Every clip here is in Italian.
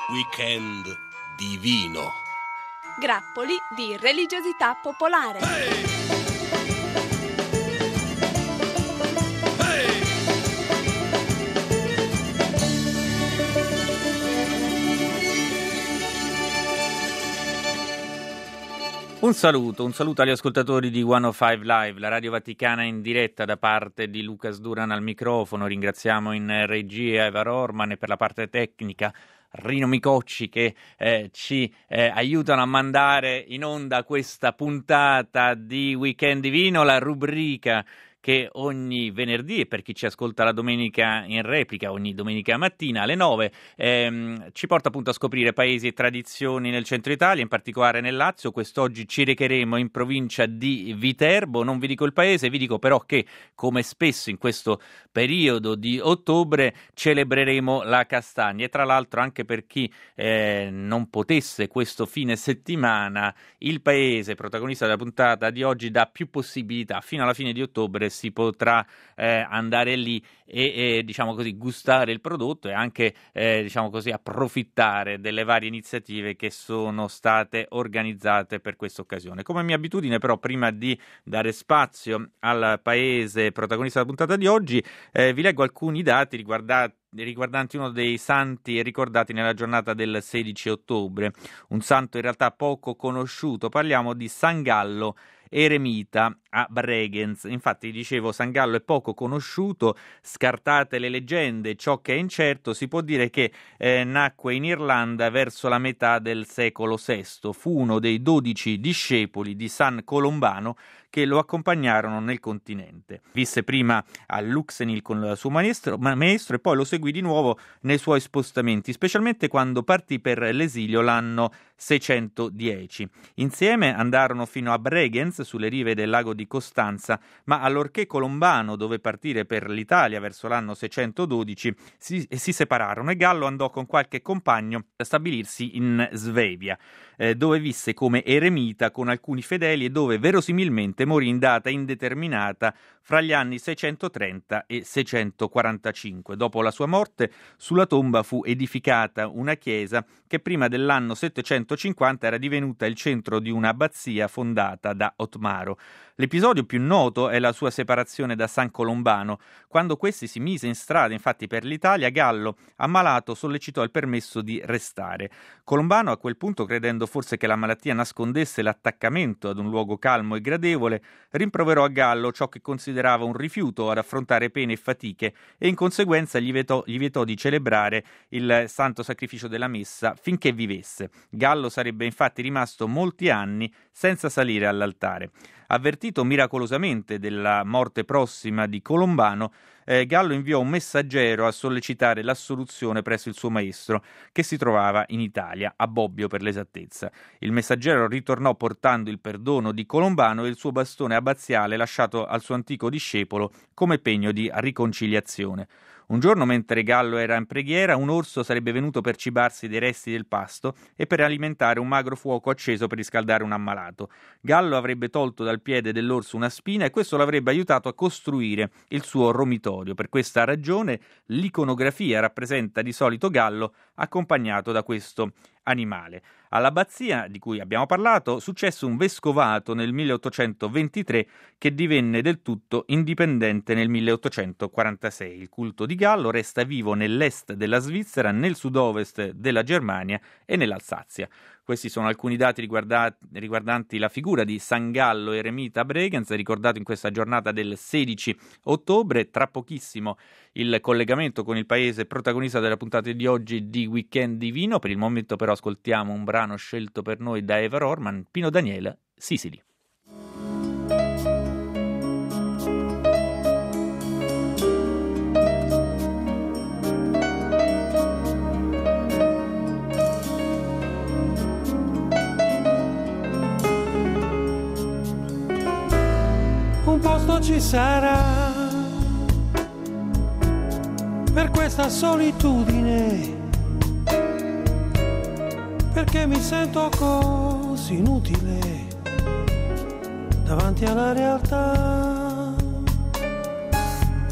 Weekend divino. Grappoli di religiosità popolare. Un saluto agli ascoltatori di 105 Live, la Radio Vaticana in diretta da parte di Lucas Duran al microfono. Ringraziamo in regia Eva Rorman e per la parte tecnica Rino Micocci che ci aiutano a mandare in onda questa puntata di Weekend Divino, la rubrica che ogni venerdì, e per chi ci ascolta la domenica in replica, ogni domenica mattina alle 9, ci porta appunto a scoprire paesi e tradizioni nel centro Italia, in particolare nel Lazio. Quest'oggi ci recheremo in provincia di Viterbo. Non vi dico il paese, vi dico però che, come spesso in questo periodo di ottobre, celebreremo la castagna. E tra l'altro, anche per chi non potesse questo fine settimana, il paese protagonista della puntata di oggi dà più possibilità. Fino alla fine di ottobre si potrà andare lì e diciamo così gustare il prodotto e anche diciamo così approfittare delle varie iniziative che sono state organizzate per questa occasione. Come mia abitudine, però, prima di dare spazio al paese protagonista della puntata di oggi, vi leggo alcuni dati riguardanti uno dei santi ricordati nella giornata del 16 ottobre, un santo in realtà poco conosciuto. Parliamo di San Gallo eremita a Bregenz. Infatti, dicevo, San Gallo è poco conosciuto, scartate le leggende, ciò che è incerto, si può dire che nacque in Irlanda verso la metà del secolo VI. Fu uno dei 12 discepoli di San Colombano che lo accompagnarono nel continente. Visse prima a Luxenil con il suo maestro e poi lo seguì di nuovo nei suoi spostamenti, specialmente quando partì per l'esilio l'anno 610. Insieme andarono fino a Bregenz, sulle rive del lago di Costanza, ma allorché Colombano dové partire per l'Italia verso l'anno 612 si separarono e Gallo andò con qualche compagno a stabilirsi in Svevia, dove visse come eremita con alcuni fedeli e dove verosimilmente morì in data indeterminata fra gli anni 630 e 645. Dopo la sua morte, sulla tomba fu edificata una chiesa che prima dell'anno 750 era divenuta il centro di un'abbazia fondata da Otmaro. L'episodio più noto è la sua separazione da San Colombano. Quando questi si mise in strada, infatti, per l'Italia, Gallo, ammalato, sollecitò il permesso di restare. Colombano, a quel punto, credendo forse che la malattia nascondesse l'attaccamento ad un luogo calmo e gradevole, rimproverò a Gallo ciò che considerava un rifiuto ad affrontare pene e fatiche e in conseguenza gli vietò di celebrare il santo sacrificio della messa finché vivesse. Gallo sarebbe infatti rimasto molti anni senza salire all'altare. Avvertito miracolosamente della morte prossima di Colombano, Gallo inviò un messaggero a sollecitare l'assoluzione presso il suo maestro, che si trovava in Italia, a Bobbio per l'esattezza. Il messaggero ritornò portando il perdono di Colombano e il suo bastone abbaziale lasciato al suo antico discepolo come pegno di riconciliazione. Un giorno, mentre Gallo era in preghiera, un orso sarebbe venuto per cibarsi dei resti del pasto e per alimentare un magro fuoco acceso per riscaldare un ammalato. Gallo avrebbe tolto dal piede dell'orso una spina e questo l'avrebbe aiutato a costruire il suo romitorio. Per questa ragione l'iconografia rappresenta di solito Gallo accompagnato da questo animale. All'abbazia di cui abbiamo parlato successe un vescovato nel 1823 che divenne del tutto indipendente nel 1846. Il culto di Gallo resta vivo nell'est della Svizzera, nel sud-ovest della Germania e nell'Alsazia. Questi sono alcuni dati riguardanti la figura di San Gallo eremita a Bregenz, ricordato in questa giornata del 16 ottobre. Tra pochissimo il collegamento con il paese protagonista della puntata di oggi di Weekend Divino. Per il momento però ascoltiamo un brano scelto per noi da Eva Rorman, Pino Daniele, Sicily. Un posto ci sarà per questa solitudine, perché mi sento così inutile davanti alla realtà.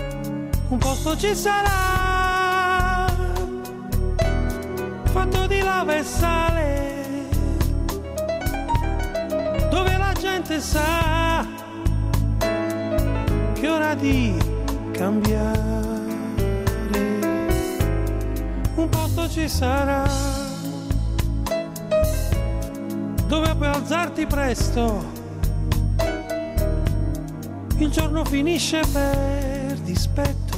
Un posto ci sarà fatto di piove e sale, dove la gente sa che è ora di cambiare. Un posto ci sarà dove puoi alzarti presto, il giorno finisce per dispetto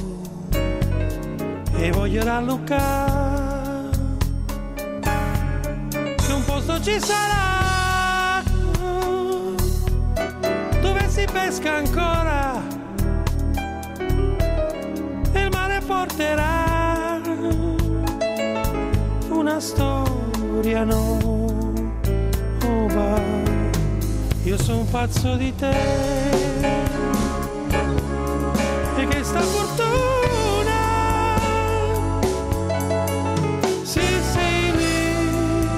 e voglio rallucare. Che un posto ci sarà dove si pesca ancora e il mare porterà una storia nuova. Io son pazzo di te e che sta fortuna, se sei lì,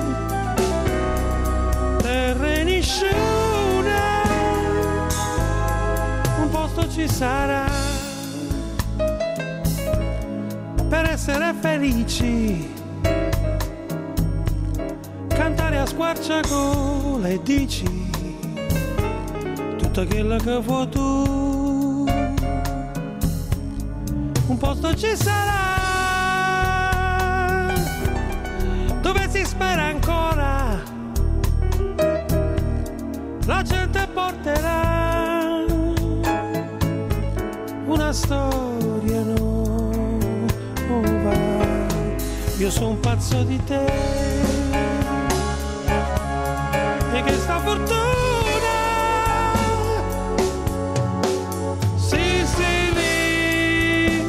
terra e nessuna, un posto ci sarà per essere felici, cantare a squarciagola e dici tutto quello che vuoi tu. Un posto ci sarà dove si spera ancora, la gente porterà una storia nuova. Io son pazzo di te e che sta fortuna, sì sì lì,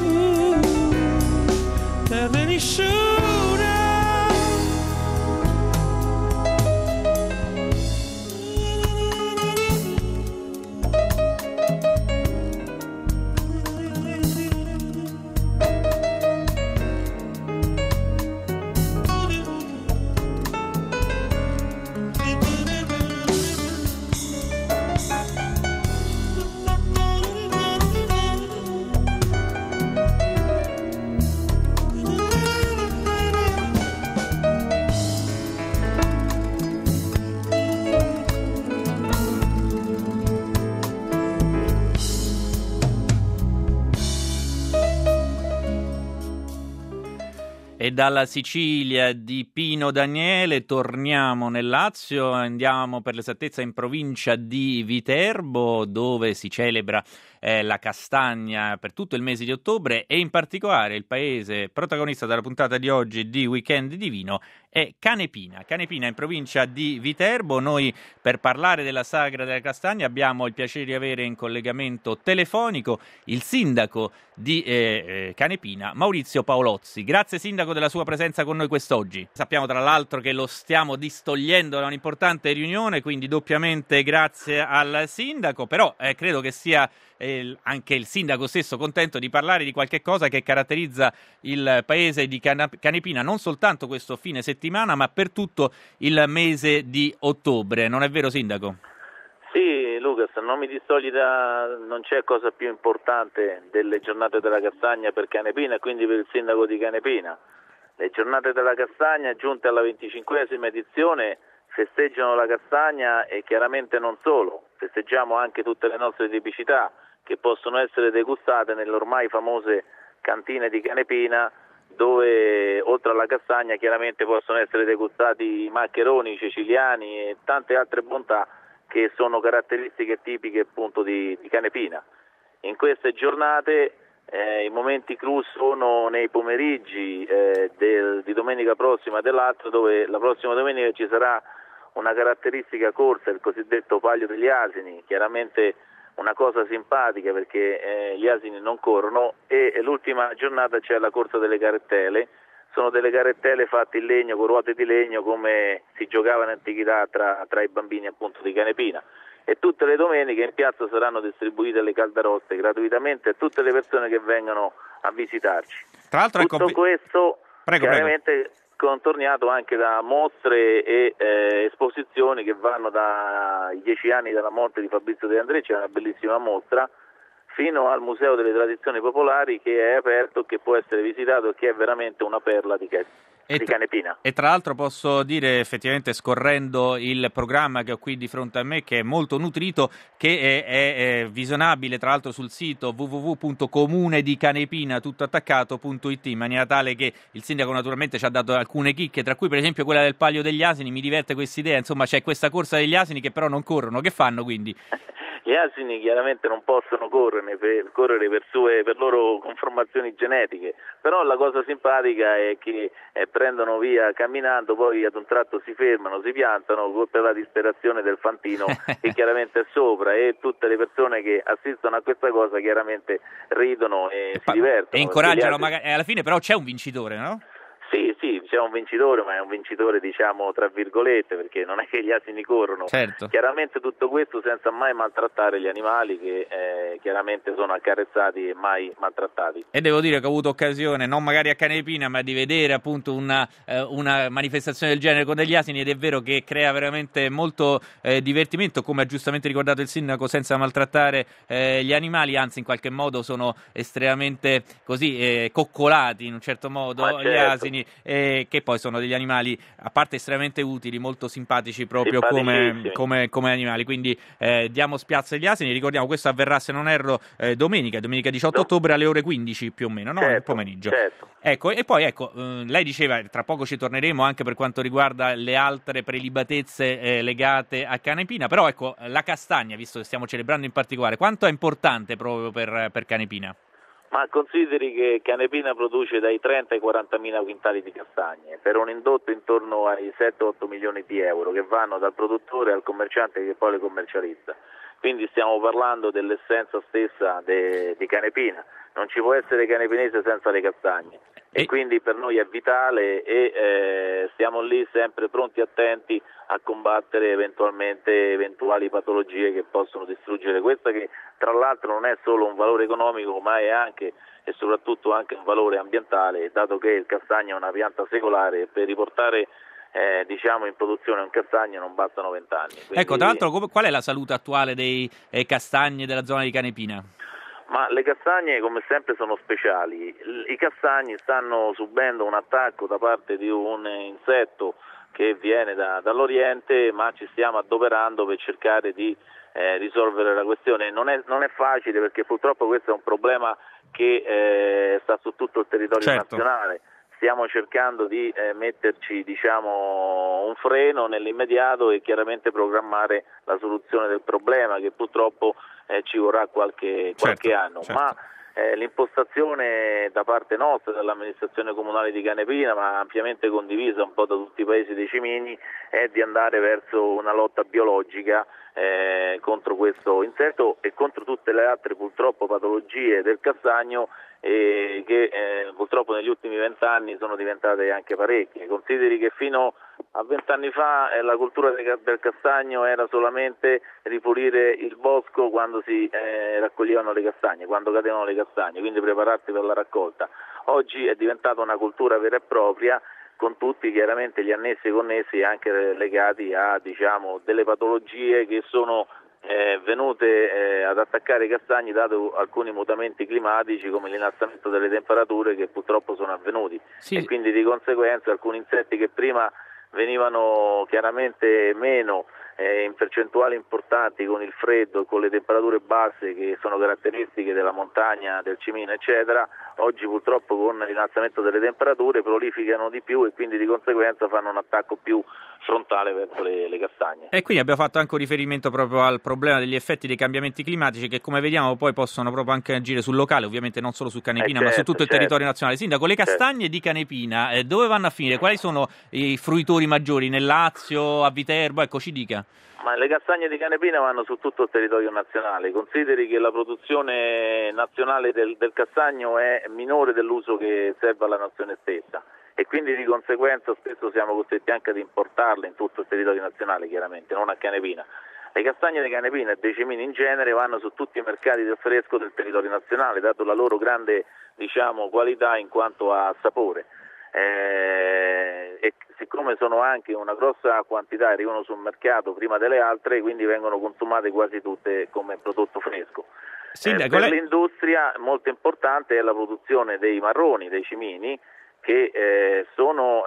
terra nessuna. E dalla Sicilia di Pino Daniele torniamo nel Lazio, andiamo per l'esattezza in provincia di Viterbo, dove si celebra la castagna per tutto il mese di ottobre, e in particolare il paese protagonista della puntata di oggi di Weekend Divino è Canepina. Canepina in provincia di Viterbo. Noi per parlare della sagra della castagna abbiamo il piacere di avere in collegamento telefonico il sindaco di Canepina, Maurizio Paolozzi. Grazie sindaco della sua presenza con noi quest'oggi. Sappiamo tra l'altro che lo stiamo distogliendo da un'importante riunione, quindi doppiamente grazie al sindaco, però credo che sia anche il sindaco stesso contento di parlare di qualche cosa che caratterizza il paese di Canepina non soltanto questo fine settimana ma per tutto il mese di ottobre, non è vero sindaco? Sì Lucas, non mi distogli non c'è cosa più importante delle giornate della castagna per Canepina e quindi per il sindaco di Canepina. Le giornate della castagna giunte alla 25esima edizione festeggiano la castagna e chiaramente non solo, festeggiamo anche tutte le nostre tipicità che possono essere degustate nelle ormai famose cantine di Canepina, dove oltre alla castagna chiaramente possono essere degustati i maccheroni, i siciliani e tante altre bontà che sono caratteristiche tipiche appunto di Canepina. In queste giornate i momenti clou sono nei pomeriggi di domenica prossima e dell'altro, dove la prossima domenica ci sarà una caratteristica corsa, il cosiddetto Palio degli Asini, chiaramente una cosa simpatica perché gli asini non corrono, e l'ultima giornata c'è la corsa delle carrettele. Sono delle carrettele fatte in legno, con ruote di legno, come si giocava in antichità tra i bambini appunto di Canepina. E tutte le domeniche in piazza saranno distribuite le caldaroste gratuitamente a tutte le persone che vengono a visitarci. Tra l'altro tutto questo chiaramente contornato anche da mostre e esposizioni che vanno dai 10 anni dalla morte di Fabrizio De André. C'è una bellissima mostra fino al Museo delle Tradizioni Popolari, che è aperto, che può essere visitato e che è veramente una perla di Canepina. E tra l'altro posso dire, effettivamente, scorrendo il programma che ho qui di fronte a me, che è molto nutrito, che è visionabile tra l'altro sul sito www.comunedicanepina.it, in maniera tale che il sindaco naturalmente ci ha dato alcune chicche, tra cui per esempio quella del Palio degli Asini. Mi diverte questa idea, insomma c'è questa corsa degli asini che però non corrono, che fanno quindi? Gli asini chiaramente non possono correre per loro conformazioni genetiche, però la cosa simpatica è che prendono via camminando, poi ad un tratto si fermano, si piantano per la disperazione del fantino che chiaramente è sopra, e tutte le persone che assistono a questa cosa chiaramente ridono e si divertono. E incoraggiano, magari, alla fine però c'è un vincitore, no? Sì, c'è un vincitore, ma è un vincitore diciamo tra virgolette, perché non è che gli asini corrono. Certo. Chiaramente tutto questo senza mai maltrattare gli animali, che chiaramente sono accarezzati e mai maltrattati. E devo dire che ho avuto occasione, non magari a Canepina, ma di vedere appunto una manifestazione del genere con degli asini, ed è vero che crea veramente molto divertimento, come ha giustamente ricordato il sindaco, senza maltrattare gli animali, anzi in qualche modo sono estremamente così coccolati in un certo modo, certo. Gli asini, che poi sono degli animali, a parte estremamente utili, molto simpatici proprio come animali, quindi diamo spiazzo agli asini. Ricordiamo, questo avverrà, se non erro, domenica 18 ottobre alle ore 15 più o meno, no? Nel pomeriggio. Certo. Ecco, e poi lei diceva, tra poco ci torneremo anche per quanto riguarda le altre prelibatezze legate a Canepina, però ecco, la castagna, visto che stiamo celebrando in particolare, quanto è importante proprio per Canepina? Ma consideri che Canepina produce dai 30 ai 40.000 quintali di castagne, per un indotto intorno ai 7-8 milioni di euro, che vanno dal produttore al commerciante che poi le commercializza. Quindi stiamo parlando dell'essenza stessa di Canepina. Non ci può essere canepinese senza le castagne, e quindi per noi è vitale, e stiamo lì sempre pronti e attenti a combattere eventuali patologie che possono distruggere questa, che tra l'altro non è solo un valore economico, ma è anche e soprattutto anche un valore ambientale, dato che il castagno è una pianta secolare, e per riportare in produzione un castagno non bastano 20 anni. Quindi, ecco, tra l'altro, qual è la salute attuale dei castagni della zona di Canepina? Ma le castagne come sempre sono speciali. I castagni stanno subendo un attacco da parte di un insetto che viene dall'Oriente, ma ci stiamo adoperando per cercare di risolvere la questione. Non è facile, perché purtroppo questo è un problema che sta su tutto il territorio nazionale. Stiamo cercando di metterci un freno nell'immediato e chiaramente programmare la soluzione del problema, che purtroppo ci vorrà qualche anno. Certo. Ma l'impostazione da parte nostra, dell'amministrazione comunale di Canepina, ma ampiamente condivisa un po' da tutti i paesi dei cimini, è di andare verso una lotta biologica contro questo insetto e contro tutte le altre purtroppo patologie del castagno, che purtroppo negli ultimi 20 anni sono diventate anche parecchie. Consideri che fino a 20 anni fa la cultura del castagno era solamente ripulire il bosco quando si raccoglievano le castagne, quando cadevano le castagne, quindi prepararsi per la raccolta. Oggi è diventata una cultura vera e propria, con tutti chiaramente gli annessi e connessi anche legati a delle patologie che sono venute ad attaccare i castagni, dato alcuni mutamenti climatici come l'innalzamento delle temperature che purtroppo sono avvenuti. Sì. E quindi di conseguenza alcuni insetti che prima venivano chiaramente meno in percentuali importanti con il freddo e con le temperature basse che sono caratteristiche della montagna, del Cimino eccetera, oggi purtroppo con l'innalzamento delle temperature prolificano di più, e quindi di conseguenza fanno un attacco più frontale verso le castagne. E quindi abbiamo fatto anche un riferimento proprio al problema degli effetti dei cambiamenti climatici, che come vediamo poi possono proprio anche agire sul locale, ovviamente non solo su Canepina, ma su tutto il territorio nazionale. Sindaco, le castagne di Canepina dove vanno a finire? Quali sono i fruitori maggiori? Nel Lazio, a Viterbo? Ecco, ci dica. Ma le castagne di Canepina vanno su tutto il territorio nazionale. Consideri che la produzione nazionale del castagno è minore dell'uso che serve alla nazione stessa, e quindi di conseguenza spesso siamo costretti anche ad importarle in tutto il territorio nazionale, chiaramente, non a Canepina. Le castagne di Canepina e dei Cimini in genere vanno su tutti i mercati del fresco del territorio nazionale, dato la loro grande qualità in quanto a sapore. E siccome sono anche una grossa quantità, arrivano sul mercato prima delle altre, quindi vengono consumate quasi tutte come prodotto fresco. Per l'industria molto importante è la produzione dei marroni, dei cimini, che sono,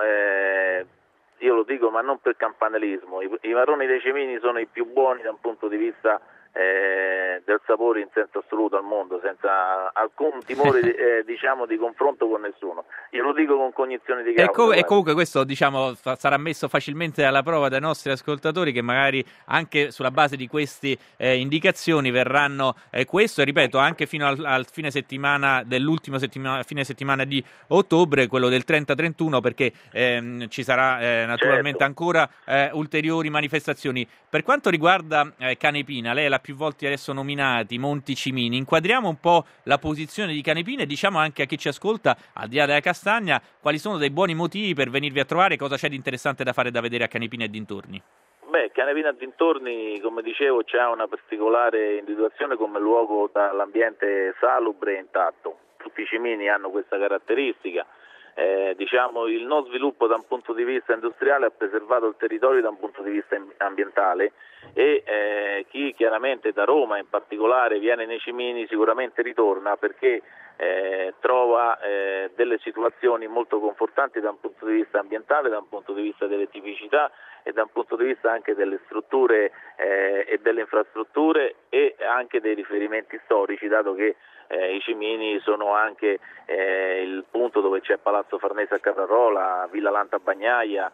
io lo dico ma non per campanilismo, i marroni dei cimini sono i più buoni da un punto di vista del sapore in senso assoluto al mondo, senza alcun timore di confronto con nessuno. Io lo dico con cognizione di causa. E comunque questo sarà messo facilmente alla prova dai nostri ascoltatori, che magari anche sulla base di queste indicazioni verranno questo, e ripeto, anche fino al fine settimana dell'ultimo fine settimana di ottobre, quello del 30-31, perché ci sarà naturalmente ancora ulteriori manifestazioni. Per quanto riguarda Canepina, lei l'ha più volte adesso nominati Monti Cimini, inquadriamo un po' la posizione di Canepina e diciamo anche a chi ci ascolta, al di là della castagna, quali sono dei buoni motivi per venirvi a trovare, cosa c'è di interessante da fare, da vedere a Canepina e dintorni. Canepina e dintorni, come dicevo, c'è una particolare individuazione come luogo dall'ambiente salubre e intatto. Tutti i cimini hanno questa caratteristica. Il non sviluppo da un punto di vista industriale ha preservato il territorio da un punto di vista ambientale, e chi chiaramente da Roma in particolare viene nei cimini sicuramente ritorna, perché trova delle situazioni molto confortanti da un punto di vista ambientale, da un punto di vista delle tipicità e da un punto di vista anche delle strutture e delle infrastrutture e anche dei riferimenti storici, dato che i cimini sono anche il punto dove c'è Palazzo Farnese a Caprarola, Villa Lanta a Bagnaia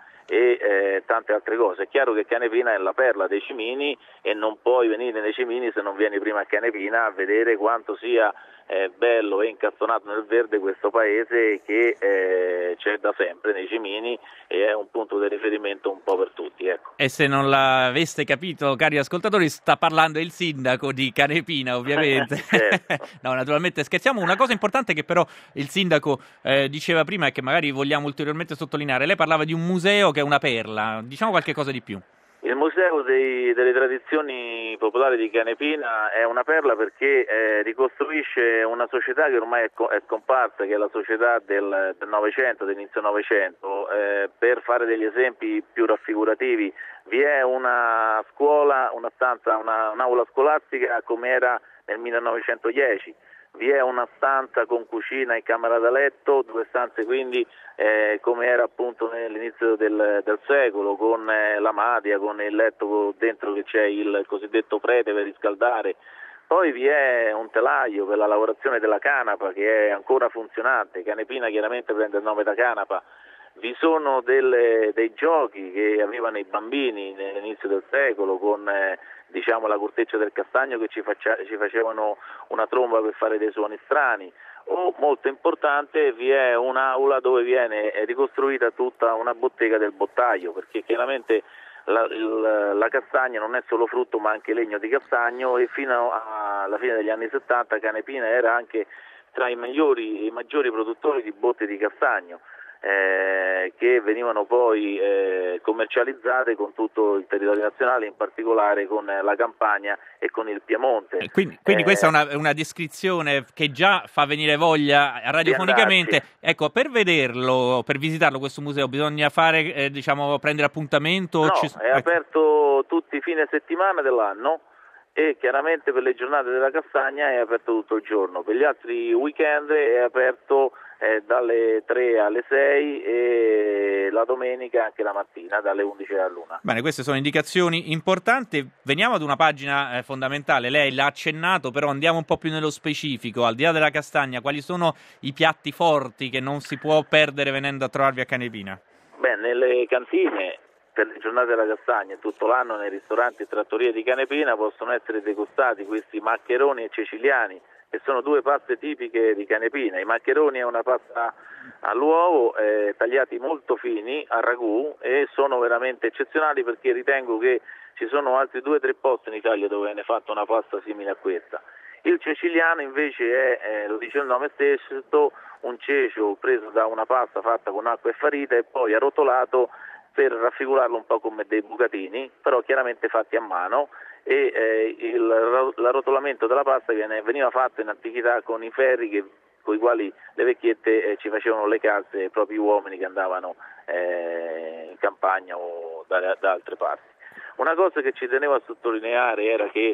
e tante altre cose. È chiaro che Canepina è la perla dei cimini e non puoi venire nei cimini se non vieni prima a Canepina a vedere quanto sia bello e incastonato nel verde questo paese, che c'è da sempre nei cimini e è un punto di riferimento un po' per tutti, ecco. E se non l'aveste capito, cari ascoltatori, sta parlando il sindaco di Canepina, ovviamente. Certo. No, naturalmente scherziamo. Una cosa importante che però il sindaco diceva prima e che magari vogliamo ulteriormente sottolineare: lei parlava di un museo che è una perla, diciamo qualche cosa di più. Il Museo delle Tradizioni Popolari di Canepina è una perla perché ricostruisce una società che ormai è scomparsa, che è la società del Novecento, dell'inizio Novecento. Per fare degli esempi più raffigurativi, vi è una scuola, una stanza, un'aula scolastica come era nel 1910. Vi è una stanza con cucina e camera da letto, 2 stanze quindi come era appunto nell'inizio del secolo, con la madia, con il letto dentro che c'è il cosiddetto prete per riscaldare. Poi vi è un telaio per la lavorazione della canapa che è ancora funzionante. Canepina chiaramente prende il nome da canapa. Vi sono dei giochi che avevano i bambini nell'inizio del secolo con la corteccia del castagno che ci facevano una tromba per fare dei suoni strani. O, molto importante, vi è un'aula dove viene ricostruita tutta una bottega del bottaio, perché chiaramente la castagna non è solo frutto ma anche legno di castagno, e fino alla fine degli anni 70 Canepina era anche tra i maggiori produttori di botte di castagno, che venivano poi commercializzate con tutto il territorio nazionale, in particolare con la Campania e con il Piemonte. Quindi questa è una descrizione che già fa venire voglia radiofonicamente. Ecco, per vederlo, per visitarlo questo museo bisogna prendere appuntamento? No, è aperto tutti i fine settimana dell'anno e chiaramente per le giornate della castagna è aperto tutto il giorno. Per gli altri weekend è aperto dalle 3 alle 6 e la domenica anche la mattina dalle 11 all'1. Bene, queste sono indicazioni importanti. Veniamo ad una pagina fondamentale. Lei l'ha accennato, però andiamo un po' più nello specifico. Al di là della castagna, quali sono i piatti forti che non si può perdere venendo a trovarvi a Canepina? Nelle cantine per le giornate della castagna tutto l'anno nei ristoranti e trattorie di Canepina possono essere degustati questi maccheroni e ceciliani, che sono 2 paste tipiche di Canepina. I maccheroni è una pasta all'uovo, tagliati molto fini a ragù, e sono veramente eccezionali perché ritengo che ci sono altri 2 o 3 posti in Italia dove viene fatta una pasta simile a questa. Il ceciliano invece è, lo dice il nome stesso, un cecio preso da una pasta fatta con acqua e farina e poi arrotolato per raffigurarlo un po' come dei bucatini, però chiaramente fatti a mano, e l'arrotolamento della pasta veniva fatto in antichità con i ferri con i quali le vecchiette ci facevano le calze ai propri uomini che andavano in campagna o da altre parti. Una cosa che ci tenevo a sottolineare era che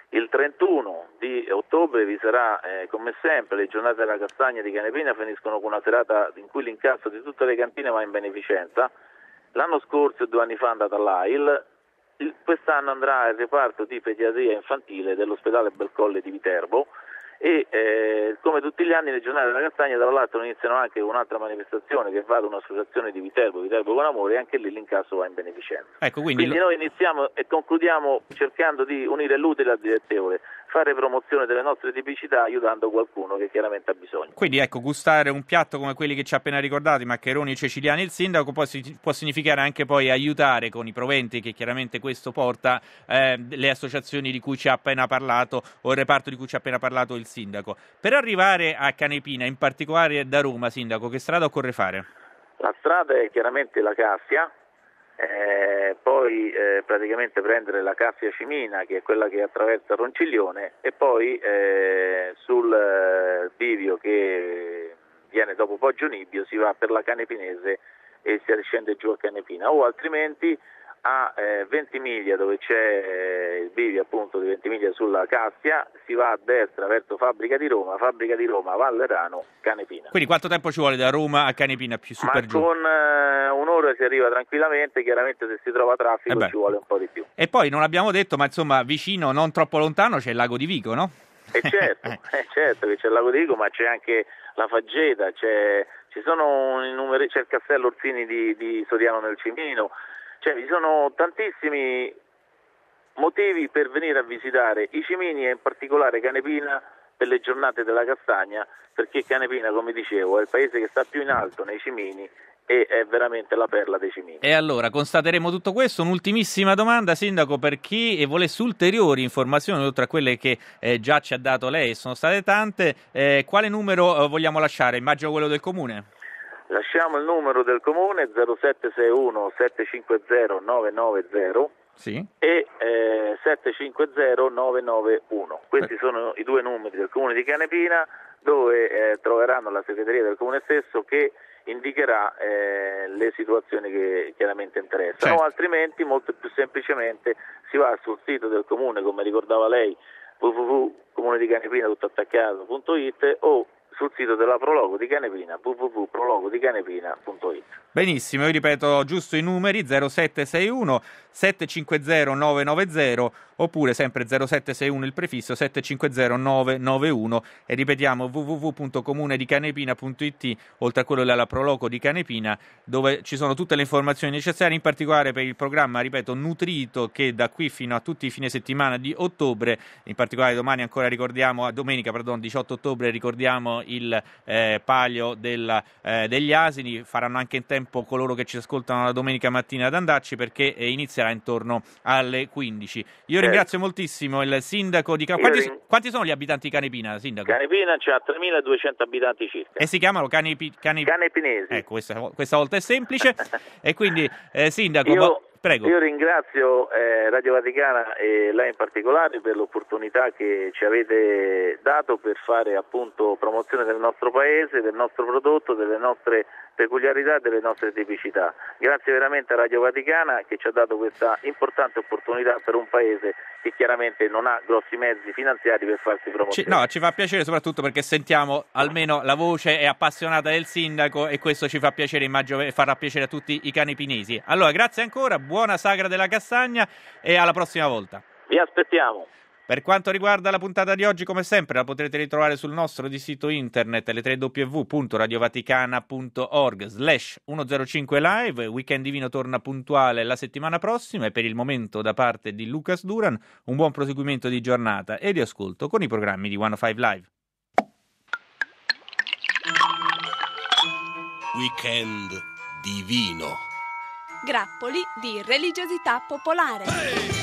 Il 31 di ottobre vi sarà, come sempre, le giornate della castagna di Canepina finiscono con una serata in cui l'incasso di tutte le cantine va in beneficenza. L'anno scorso e 2 anni fa è andata all'AIL, quest'anno andrà al reparto di pediatria infantile dell'ospedale Belcolle di Viterbo e come tutti gli anni le giornate della castagna tra l'altro iniziano anche con un'altra manifestazione che va ad un'associazione di Viterbo con amore, e anche lì l'incasso va in beneficenza. Ecco, quindi noi iniziamo e concludiamo cercando di unire l'utile al dilettevole, fare promozione delle nostre tipicità aiutando qualcuno che chiaramente ha bisogno. Quindi ecco, gustare un piatto come quelli che ci ha appena ricordato, i maccheroni ceciliani e il sindaco, può significare anche poi aiutare con i proventi che chiaramente questo porta le associazioni di cui ci ha appena parlato o il reparto di cui ci ha appena parlato il sindaco. Per arrivare a Canepina, in particolare da Roma, sindaco, che strada occorre fare? La strada è chiaramente la Cassia, poi praticamente prendere la Cassia Cimina, che è quella che attraversa Ronciglione, e poi sul bivio che viene dopo Poggio Nibbio si va per la Canepinese e si scende giù a Canepina, o altrimenti a Ventimiglia, dove c'è il bivio appunto di Ventimiglia sulla Cassia, si va a destra verso Fabbrica di Roma, Vallerano, Canepina. Quindi quanto tempo ci vuole da Roma a Canepina più su per giù? Con un'ora si arriva tranquillamente, chiaramente se si trova traffico ci vuole un po' di più. E poi non abbiamo detto, ma insomma vicino, non troppo lontano, c'è il lago di Vico, no? E certo che c'è il lago di Vico, ma c'è anche la Faggeta, c'è il castello Orsini di Soriano nel Cimino. Cioè vi sono tantissimi motivi per venire a visitare i Cimini e in particolare Canepina per le giornate della castagna, perché Canepina, come dicevo, è il paese che sta più in alto nei Cimini e è veramente la perla dei Cimini. E allora constateremo tutto questo. Un'ultimissima domanda, sindaco, per chi volesse ulteriori informazioni oltre a quelle che già ci ha dato lei, sono state tante, quale numero vogliamo lasciare? Immagino quello del comune. Lasciamo il numero del comune 0761 750 990 sì. e 750 991. Questi sono i 2 numeri del comune di Canepina, dove troveranno la segreteria del comune stesso che indicherà le situazioni che chiaramente interessano. Certo. O altrimenti, molto più semplicemente, si va sul sito del comune, come ricordava lei, www.comunedicanepina.it o sul sito della Prologo di Canepina, www.prologodicanepina.it. Benissimo, io ripeto giusto i numeri: 0761 750 990 oppure sempre 0761 il prefisso 750 991 e ripetiamo www.comunedicanepina.it, oltre a quello della Prologo di Canepina, dove ci sono tutte le informazioni necessarie, in particolare per il programma, ripeto, nutrito, che da qui fino a tutti i fine settimana di ottobre, in particolare domenica 18 ottobre ricordiamo il palio degli asini. Faranno anche in tempo coloro che ci ascoltano la domenica mattina ad andarci, perché inizierà intorno alle 15. Io ringrazio moltissimo il sindaco di Canepina. Quanti sono gli abitanti di Canepina, sindaco? Canepina c'ha 3.200 abitanti circa. E si chiamano Canepinesi. Ecco, questa volta è semplice. E quindi, sindaco, prego. Io ringrazio Radio Vaticana e lei in particolare per l'opportunità che ci avete dato per fare appunto promozione del nostro paese, del nostro prodotto, delle nostre peculiarità, delle nostre tipicità. Grazie veramente a Radio Vaticana che ci ha dato questa importante opportunità per un paese che chiaramente non ha grossi mezzi finanziari per farsi promozione. Ci fa piacere soprattutto perché sentiamo almeno la voce è appassionata del sindaco e questo ci fa piacere, immagino farà piacere a tutti i canepinesi. Allora, grazie ancora, buona sagra della castagna e alla prossima volta. Vi aspettiamo. Per quanto riguarda la puntata di oggi, come sempre, la potrete ritrovare sul nostro sito internet www.radiovaticana.org/105live. Weekend Divino torna puntuale la settimana prossima e per il momento, da parte di Lucas Duran, un buon proseguimento di giornata e di ascolto con i programmi di 105 Live. Weekend Divino. Grappoli di religiosità popolare.